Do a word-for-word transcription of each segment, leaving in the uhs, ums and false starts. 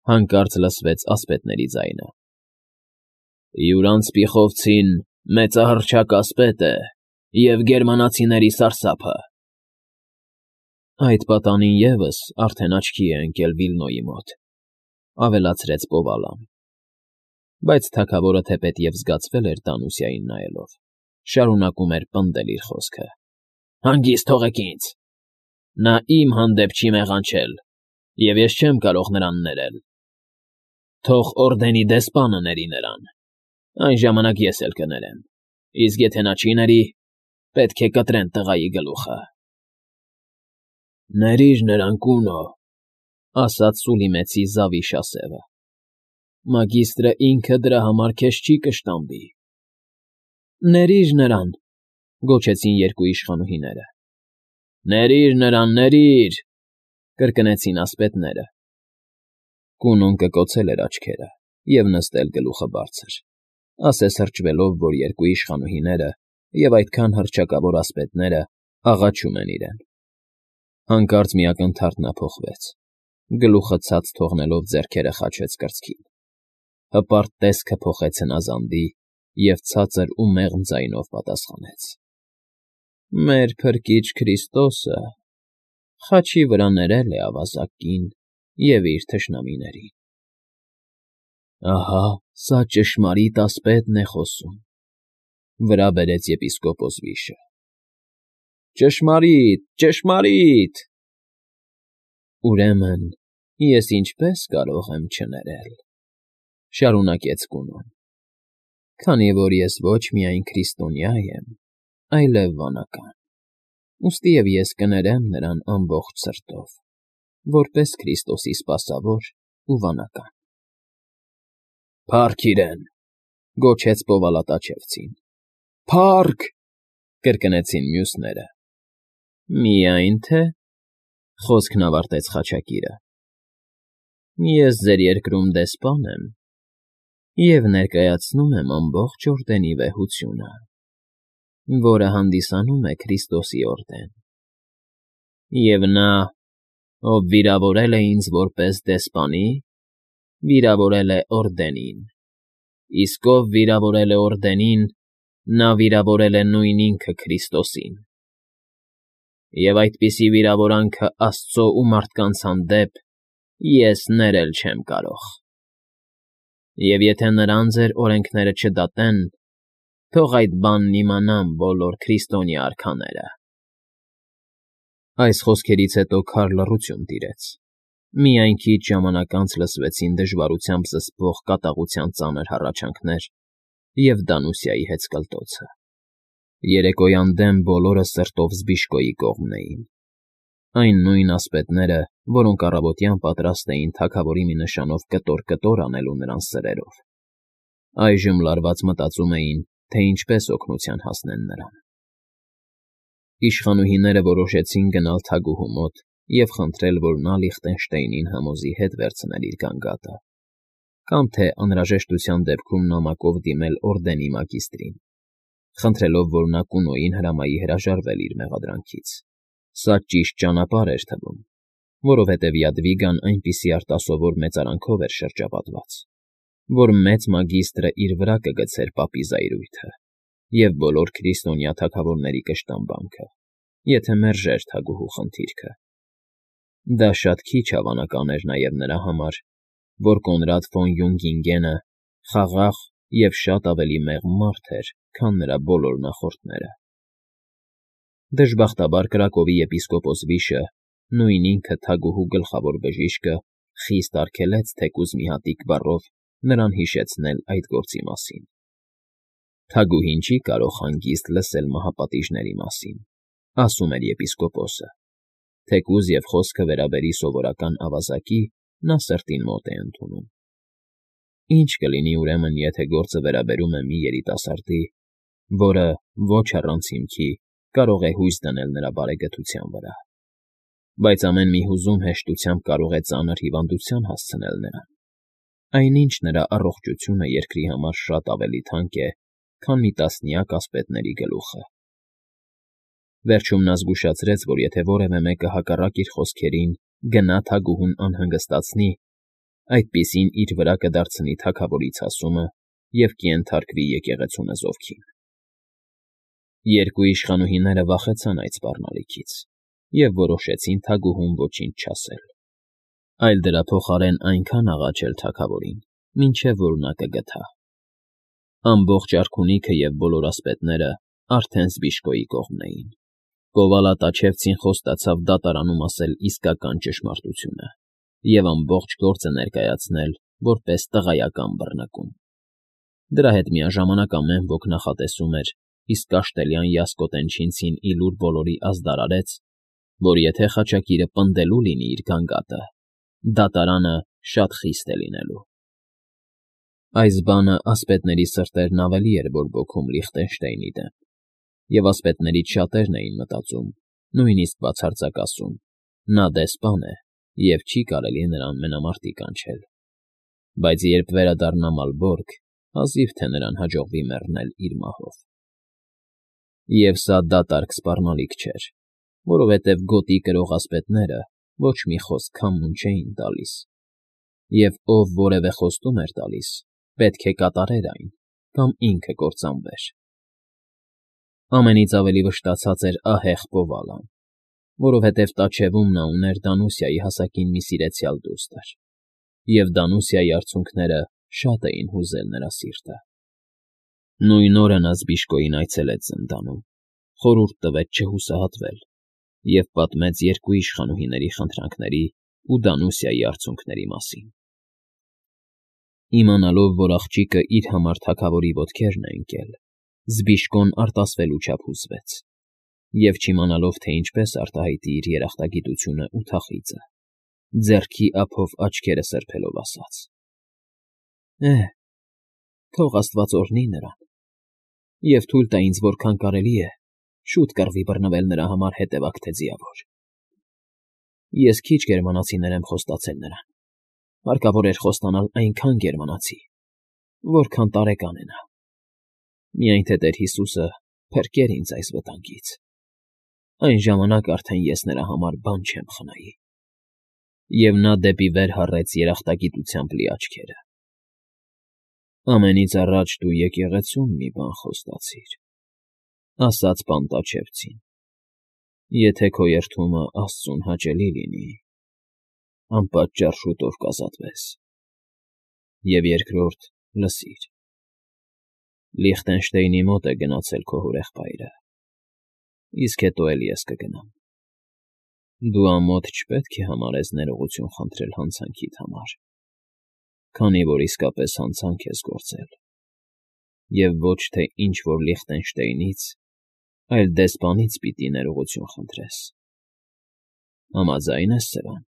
Հանկարծ լսվեց ասպետների ձայնը։ Յուրանց Պիխովցին մեծահռչակ ասպետ է և գերմանացիների սարսափը։ Այդ պատանին ևս արդեն աչքի է ընկել Վիլնոյի մոտ, ավելացրեց Պովալան։ Բայց թագավորը թեպետև զգացվել էր Դանուսիային նայելով, շարունակում էր պնդել իր խոսքը. Հանգիստ թողեք ինձ։ Նա իմ հանդեպ չի մեղանչել, և ես չեմ կարող նրան ներել։ Թող օրդենի դեսպանը ների նրան, այն ժամանակ ես էլ կներեմ, իսկ եթե նա չի ների, պետք է կտրեն տղայի գլուխը։ Ներիր նրան, Կունո, ասաց Սուլիմեցի Զավիշ ասեղը։ Մագիստրը ինքը դրա համար քեզ չի կշտամբի։ Ներիր նրան, գոչեցին երկու իշխանուհիները։ Ներիր նրան, ներիր, կրկնեցին ասպետները։ Կունոն կկոցել էր աչքերը և նստել գլուխը բարձր, ասես հրճվելով, որ երկու իշխանուհիները և այդքան հռչակավոր ասպետները աղաչում են իրեն։ Հանկարծ մի ակնթարթ նա փոխվեց, գլուխը ցած թողնելով ձեռքերը խաչեց կրծքին, հպարտ տեսքը փոխեց հնազանդի և ցածր ու մեղմ ձայնով պատասխանեց. Մեր Փրկիչ Քրիստոսը խաչի վրա ներել է ավազակ կին և իր թշնամիներին։ Ահա սա ճշմարիտ ասպետն է խոսում, վրա բերեց եպիսկոպոս Վիշը։ Ճշմարիտ, ճշմարիտ։ Ուրեմն ես ինչպե՞ս կարող եմ չներել, շարունակեց Կունոն, քանի որ ես ոչ միայն քրիստոնյա եմ, այլև վանական, ուստիև ես կներեմ նրան ամբողջ սրտով, որպես Քրիստոսի սպասավոր ու վանական։ Փա՜ռք իրեն, գոչեց Պովալատաչևցին։ Փա՜ռք, կրկնեցին մյուսները։ Միայն թե, խոսքն ավարտեց խաչակիրը, ես ձեր երկրում դեսպան եմ և ներկայացնում եմ ամբողջ օրդենի վեհությունը, որը հանդիսանում է Քրիստոսի օրդեն։ Եվ նա, ով վիրավորել է ինձ որպես դեսպանի, վիրավորել է օրդենին, իսկ ով վիրավորել է օրդենին, նա վիրավորել է նույն ինքը Քրիստոսին։ Եվ այդպիսի վիրավորանքը աստծո ու մարդկանց հանդեպ ես ներել չեմ կարող։ Եվ եթե նրան ձեր օրենքները չդատեն, թող այդ բանն իմանան բոլոր քրիստոնյա արքաները։ Այս խոսքերից հետո քար լռություն տիրեց։ Միայն քիչ ժամանակ անց լսվեցին դժվարությամբ զսպվող կատաղության ծանր հառաչանքներ և Դանուսիայի հեծկլտոցը։ Երեկոյան դեմ բոլորը սրտով զբիշկոյի կողմն էին։ Այն նույն ասպետները, որոնք առավոտյան պատրաստ էին թագավորի մի նշանով կտոր֊կտոր անելու նրան սրերով, այժմ լարված մտածում էին, թե ինչպես օգնության հասնեն նրան։ Իշխանուհիները որոշեցին գնալ թագուհու մոտ և խնդրել, որ նա Լիխտենշտեյնին համոզի հետ վերցնել իր գանգատը, կամ թե անհրաժեշտության դեպքում նամակով դիմել օրդենի մագիստրին, խնդրելով, որ նա Կունոյին հրամայի հրաժարվել իր մեղադրանքից։ Սա ճիշտ ճանապարհ էր թվում, որովհետև Յադվիգան այնպիսի արտասովոր մեծարանքով էր շրջապատված, որ մեծ մագիստրը իր վրա կգցեր պապի զայրույթը և բոլոր քրիստոնյա թագավորների կշտամբանքը, եթե մերժեր թագուհու խնդիրքը։ Դա շատ քիչ հավանական էր նաև նրա համար, որ Կոնրադ ֆոն Յունգինգենը խաղաղ և շատ ավելի մեղմ մարդ էր, քան նրա բոլոր նախորդները։ Դժբախտաբար Կրակովի եպիսկոպոս Վիշը, նույն ինքը թագուհու գլխավոր բժիշկը, խիստ արգելեց թեկուզ մի հատիկ բառով նրան հիշեցնել այդ գործի մասին։ Թագուհին չի կարող հանգիստ լսել մահապատիժների մասին, ասում էր եպիսկոպոսը, թեկուզ և խոսքը վերաբերի սովորական ավազակի, նա սրտին մոտ է ընդունում։ Ինչ կլինի ուրեմն, եթե գործը վերաբերում է մի երիտասարդի, որը ոչ առանց հիմքի կարող է հույս դնել նրա բարեգթության վրա, բայց ամեն մի հուզում հեշտությամբ կարող է ծանր հիվանդության հասցնել նրան, այնինչ նրա առողջությունը երկրի համար շատ ավելի թանկ է, քան մի տասնյակ ասպետների գլուխը։ Վերջում նա զգուշացրեց, որ եթե որևէ մեկը հակառակ իր խոսքերին գնա թագուհուն անհանգստացնի, այդպիսին իր վրա կդարձնի թագավորի ցասումը և կենթարկվի եկեղեցու նզովքին։ Երկու իշխանուհիները վախեցան այդ սպառնալիքից և որոշեցին թագուհուն ոչինչ չասել, այլ դրա փոխարեն այնքան աղաչել թագավորին, մինչև որ նա կգթա։ Ամբողջ արքունիքը և բոլոր ասպետները արդեն Զբիշկոյի կողմն էին։ Գովալատաչևցին խոստացավ դատարանում ասել իսկական ճշմարտությունը և ամբողջ գործը ներկայացնել որպես տղայական բռնկում։ Դրա հետ միաժամանակ ամեն ոք նախատեսում էր, իսկ Աշտելյան Յասկոտենչինցին ի լուր բոլորի ազդարարեց, որ եթե խաչակիրը պնդելու լինի իր գանգատը, դատարանը շատ խիստ է լինելու։ Այս բանը ասպետների սրտերն ավելի էր բորբոքում Լիխտենշտեյնի դեմ, և ասպետներից շատերն էին մտածում, նույնիսկ բացարձակ ասում. նա դեսպան է, և չի կարելի նրան մենամարտի կանչել, բայց երբ վերադառնա Մալբորգ, հազիվ թե նրան հաջողվի մեռնել իր մահով։ Եվ սա դատարկ սպառնալիք չէր, որովհետև գոտի կրող ասպետները ոչ մի խոսք քամուն չէին տալիս, և ով որևէ խոստում էր տալիս, պետք է կատարեր այն կամ ինքը կործանվեր։ Ամենից ավելի վշտացած էր ահեղ Պովալան, որովհետև տաչևում նա ուներ Դանուսիայի հասակին մի սիրեցյալ դուստր, և Դանուսիայի արցունքները շատ էին հուզել նրա սիրտը։ Նույն օրը նա Զբիշկոյին այցելեց զնդանում, խորհուրդ տվեց չհուսահատվել և պատմեց երկու իշխանուհիների խնդրանքների ու Դանուսիայի արցունքների մասին։ Իմանալով, որ աղջիկը իր համար թագավորի ոտքերն է ընկել, Զբիշկոն արտասվելու չափ հուզվեց, և չիմանալով, թե ինչպես արտահայտի իր երախտագիտությունն ու թախիծը, ձեռքի ափով աչքերը սրբելով ասաց. «Է՜, թող աստված օրհնի նրան և թույլ տա ինձ որքան կարելի է շուտ կռվի բռնվել նրա համար հետևակ թե ձիավոր։ Ես քիչ գերմանացիներ եմ խոստացել նրան, հարկավոր էր խոստանալ այնքան գերմանացի, որքան տարեկան է նա։ Միայն թե Տեր Հիսուսը փրկեր ինձ այս վտանգից, այն ժամանակ արդեն ես նրա համար բան չեմ խնայի»։ Եվ նա դեպի վեր հառեց երախտագիտությամբ լի աչքերը։ «Ամենից առաջ դու եկեղեցուն մի բան խոստացիր,֊ ասաց Պանտաչևցին,֊ եթե քո երդումը աստծուն հաճելի լինի, անպատճառ շուտով կազատվես։ Եվ երկրորդ, լսիր. Լիխտենշտեյնի մոտ է գնացել քո հորեղբայրը, իսկ հետո էլ ես կգնամ։ Դու ամոթ չպետք է համարես ներողություն խնդրել հանցանքիդ համար, քանի որ իսկապես հանցանք ես գործել, և ոչ թե ինչ֊որ Լիխտենշտեյնից, այլ դեսպանից պիտի ներողություն խնդրես։ Համաձա՞յն ես սրան։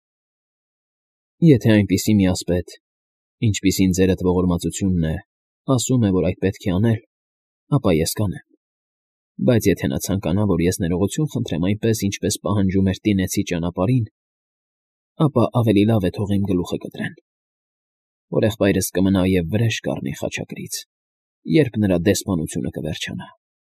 Եթե այնպիսի մի ասպետ, ինչպիսին ձերդ ողորմածությունն է, ասում է, որ այդ պետք է անել, ապա ես կանեմ, բայց եթե նա ցանկանա, որ ես ներողություն խնդրեմ այնպես, ինչպես պահանջում էր տինեցի ճանապարհին, ապա ավելի լավ է թող իմ գլուխը կտրեն։ Հորեղբայրս կմնա և վրեժ կառնի խաչակրից, երբ նրա դեսպանությունը կվերջանա։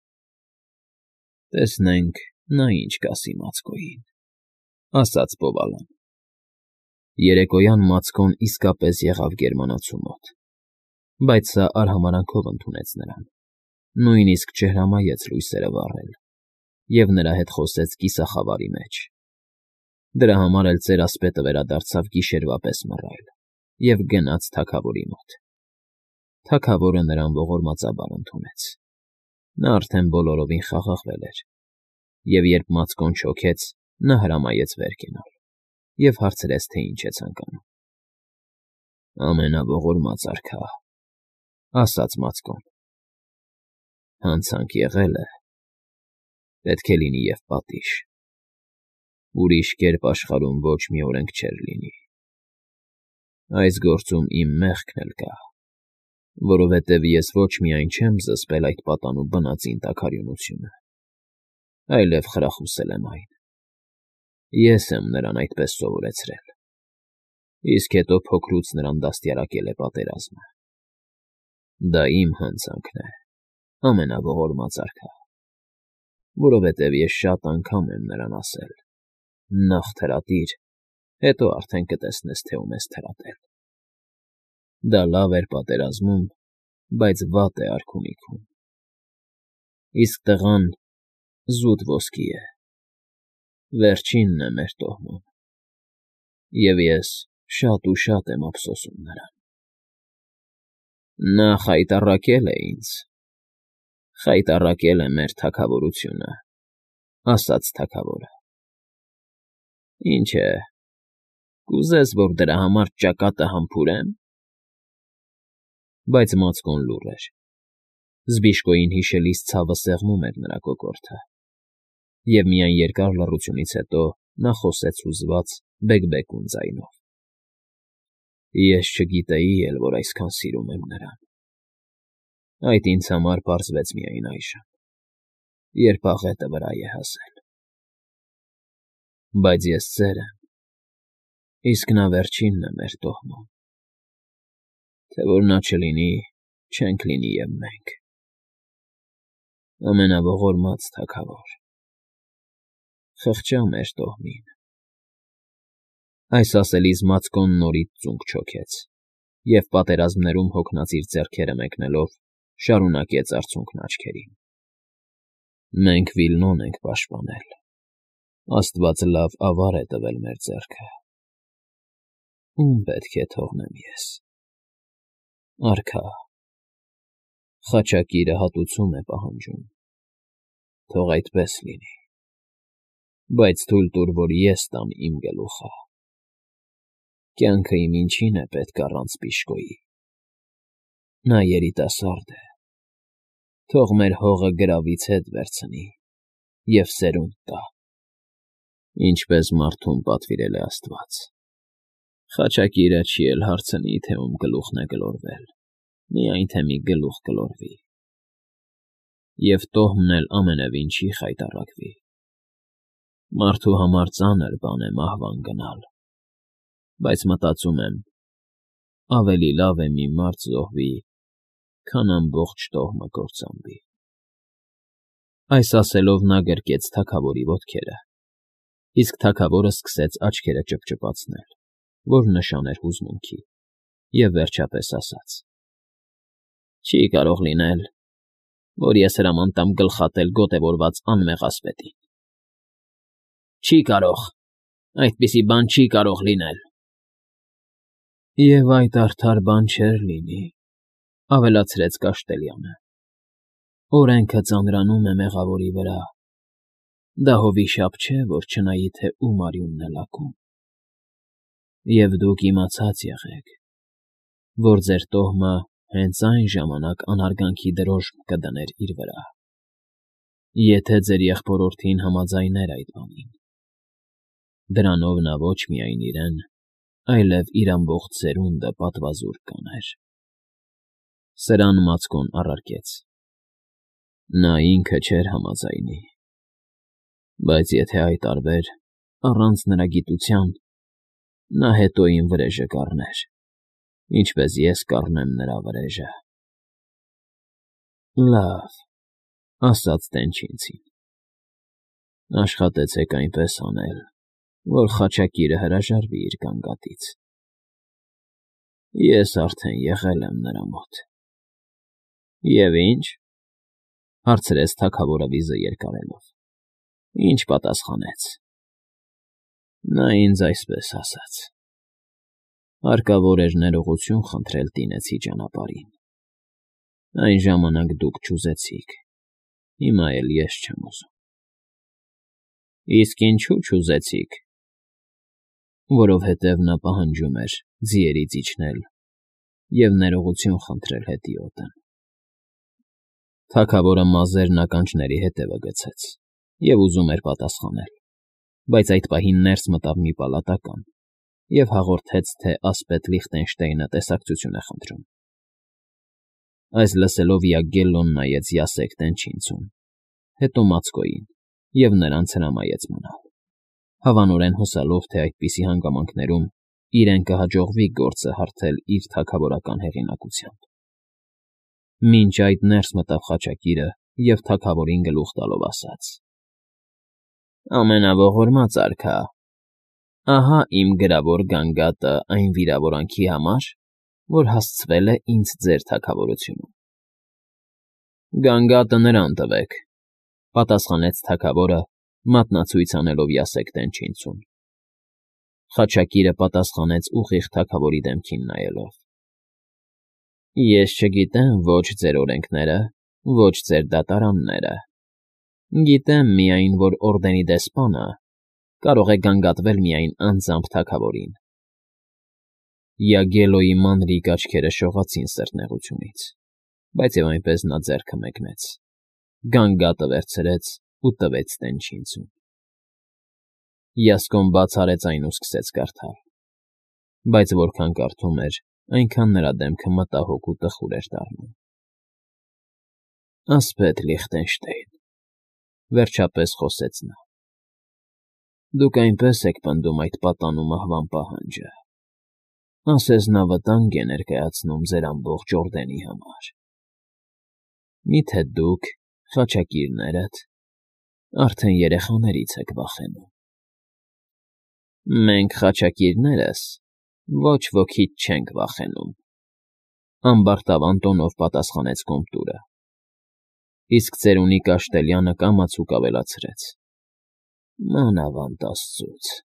Տեսնենք, նա ինչ կասի Մացկոյին,֊ ասաց Պովալան։ Երեկոյան Մացկոն իսկապես եղավ գերմանացու մոտ, բայց սա արհամարհանքով ընդունեց նրան, նույնիսկ չհրամայեց լույսերը վառել և նրա հետ խոսեց կիսախավարի մեջ։ Դրա համար էլ ծերասպետը վերադարձավ գիշերվա պես մռայլ և գնաց թագավորի մոտ։ Թագավորը նրան ողորմածաբար ընդունեց։ Նա արդեն բոլորովին խաղաղվել էր, և երբ Մացկոն չոքեց, նա հրամայեց վեր կենալ և հարցրեց, թե ինչ է ցանկանում։ Ամենաողորմած արքա,֊ ասաց Մացկոն,֊ հանցանք եղել է, պետք է լինի և պատիժ։ Ուրիշ կերպ աշխարհում ոչ մի օրենք չէր լինի։ Այս գործում իմ մեղքն էլ կա, որովհետև ես ոչ միայն չեմ զսպել այդ պատանու բնածին տաքարյունությունը, այլև խրախուսել եմ այն։ Ես եմ նրան այդպես սովորեցրել, իսկ հետո փոքրուց նրան դաստիարակել է պատերազմը։ Դա իմ հանցանքն է, ամենաողորմած արքա, որովհետև ես շատ անգամ եմ նրան ասել. «Նախ թրատիր, հետո արդեն կտեսնես, թե ում ես թրատել»։ Դա լավ էր պատերազմում, բայց վատ է արքունիքում։ Իսկ տղան զուտ ոսկի է, վերջինն է մեր տոհմում, և ես շատ ու շատ եմ ափսոսում նրան։ Նա խայտառակել է ինձ, խայտառակել է մեր թագավորությունը, ասաց թագավորը։ Ինչ է, կուզես, որ դրա համար ճակատը համբուրեմ։ Բայց Մացկոն լուռ էր։ Զբիշկոյին հիշելիս ցավը սեղմում էր նրա կոկորդը, և միայն երկար լռությունից հետո նա խոսեց հուզված, բեկբեկուն ձայնով. Ես չգիտեի էլ, որ այսքան սիրում եմ նրան։ Այդ ինձ համար պարզվեց միայն այժմ, երբ աղետը վրա է հասել։ Բայց ես ծեր եմ, իսկ նա վերջինն է մեր տոհմում։ Թե որ նա չլինի, չենք լինի և մենք։ Ամենաողորմած թագավոր, խղճա մեր տոհմին։ Այս ասելիս Մացկոն նորից ծունկ չոքեց և, պատերազմներում հոգնած իր ձեռքերը մեկնելով, շարունակեց արցունքն աչքերին։ Մենք Վիլնոն ենք պաշտպանել, աստված լավ ավար է տվել մեր ձեռքը։ Ո՞ւմ պետք է թողնեմ ես։ Արքա, խաչակիրը հատուցում է պահանջում, թող այդպես լինի, բայց թույլ տուր, որ ես տամ իմ գլուխը։ Կյանքը իմ ինչին է պետք առանց Բիշկոյի։ Նա երիտասարդ է, թող մեր հողը գրավից հետ վերցնի և սերունդ տա, ինչպես մարդուն պատվիրել է աստված։ Խաչակիրը չի էլ հարցնի, թե ում գլուխն է գլորվել, միայն թե մի գլուխ գլորվի։ Եվ տոհմն էլ ամենևին չի խայտառակվի։ Մարդու համար ծանր բան է մահվան գնալ, բայց մտածում եմ, ավելի լավ է մի մարդ զոհվի, քան ամբողջ տոհմը կործանվի։ Այս ասելով նա գրկեց թագավորի ոտքերը, իսկ թագավորը սկսեց աչքերը ճպճպացնել, որ նշան էր հուզմունքի, և վերջապես ասաց. Չի կարող լինել, որ ես հրաման տամ գլխատել գոտևորված անմեղ ասպետին։ Չի կարող, այդպիսի բան չի կարող լինել։ Եվ այդ արդար բան չէր լինի, ավելացրեց Կաշտելյանը։ Օրենքը ծանրանում է մեղավորի վրա, դա հովիշապ չէ, որ չնայի, թե ում արյունն է լաքում։ Եվ դուք իմացած եղեք, որ ձեր տոհմը հենց այն ժամանակ անհարգանքի դրոշմ կդներ իր վրա, եթե ձեր եղբորորդին համաձայներ այդ բանին։ Դրանով նա ոչ միայն իրեն, այլև իր ամբողջ սերունդը պատվազուրկ կաներ։ Սրան Մացկոն առարկեց. Նա ինքը չէր համաձայնի, բայց եթե այդ արվեր, առանց նրա գիտության, նա հետո իմ վրեժը կառներ, ինչպես ես կառնեմ նրա վրեժը։ Լավ, ասաց Տենչինցին, աշխատեցեք այնպես անել, որ խաչակիրը հրաժարվի իր գանգատից։ Ես արդեն եղել եմ նրա մոտ։ Եվ ինչ, հարցրեց թագավորը վիզը երկարելով։ Ինչ պատասխանեց։ Նա ինձ այսպես ասաց. հարկավոր էր ներողություն խնդրել տինեցի ճանապարհին։ Այն ժամանակ դուք չուզեցիք, հիմա էլ ես չեմ ուզում։ Իսկ ինչու չուզեցիք։ Որովհետև նա պահանջում էր ձիերից իջնել և ներողություն խնդրել հետիոտն։ Թագավորը մազերն ականջների հետևը գցեց և ուզում էր պատասխանել, բայց այդ պահին ներս մտավ մի պալատական և հաղորդեց, թե ասպետ Լիխտենշտեյնը տեսակցություն է խնդրում։ Այս լսելով Յագգելլոն նայեց յասեք Տենչինցուն, հետո Մացկոյին և նրանց հրամայեց մնալ, հավանորեն հուսալով, թե այդպիսի հանգամանքներում իրեն կհաջողվի գործը հարթել իր թագավորական հեղինակությամբ։ Մինչ այդ ներս մտավ խաչակիրը և թագավորին գլուխ տալով ասաց. Ամենաողորմած արքա, ահա իմ գրավոր գանգատը այն վիրավորանքի համար, որ հասցվել է ինձ ձեր թագավորությունում։ Գանգատը նրան տվեք, պատասխանեց թագավորը, մատնացույց անելով յասեք դենչինցուն։ Խաչակիրը պատասխանեց ուղիղ թագավորի դեմքին նայելով. Ես չգիտեմ ոչ ձեր օրենքները, ոչ ձեր դատարանները։ Գիտեմ միայն, որ օրդենի դեսպանը կարող է գանգատվել միայն անձամբ թագավորին։ Յագելոյի մանրիկ աչքերը շողացին սրտնեղությունից, բայց և այնպես նա ձեռքը մեկնեց, գանգատը վերցրեց ու տվեց դենչինցուն։ Յասկոն բաց արեց այն ու սկսեց կարդալ, բայց որքան կարդում էր, այնքան նրա դեմքը մտահոգ ու տխուր էր դառնում։ Ասպետ Լիխտենշտեյն, վերջապես խոսեց նա, դուք այնպես եք պնդում այդ պատանու մահվան պահանջը, ասես նա վտանգ է ներկայացնում ձեր ամբողջ օրդենի համար։ Մի՞թե դուք, խաչակիրներդ, արդեն երեխաներից եք վախենում։ Մենք խաչակիրներս ոչ ոքից չենք վախենում, ամբարտավան տոնով պատասխանեց Կոմտուրը, իսկ ծերունի Կաշտելյանը կամացուկ ավելացրեց. Մանավանդ աստծուց։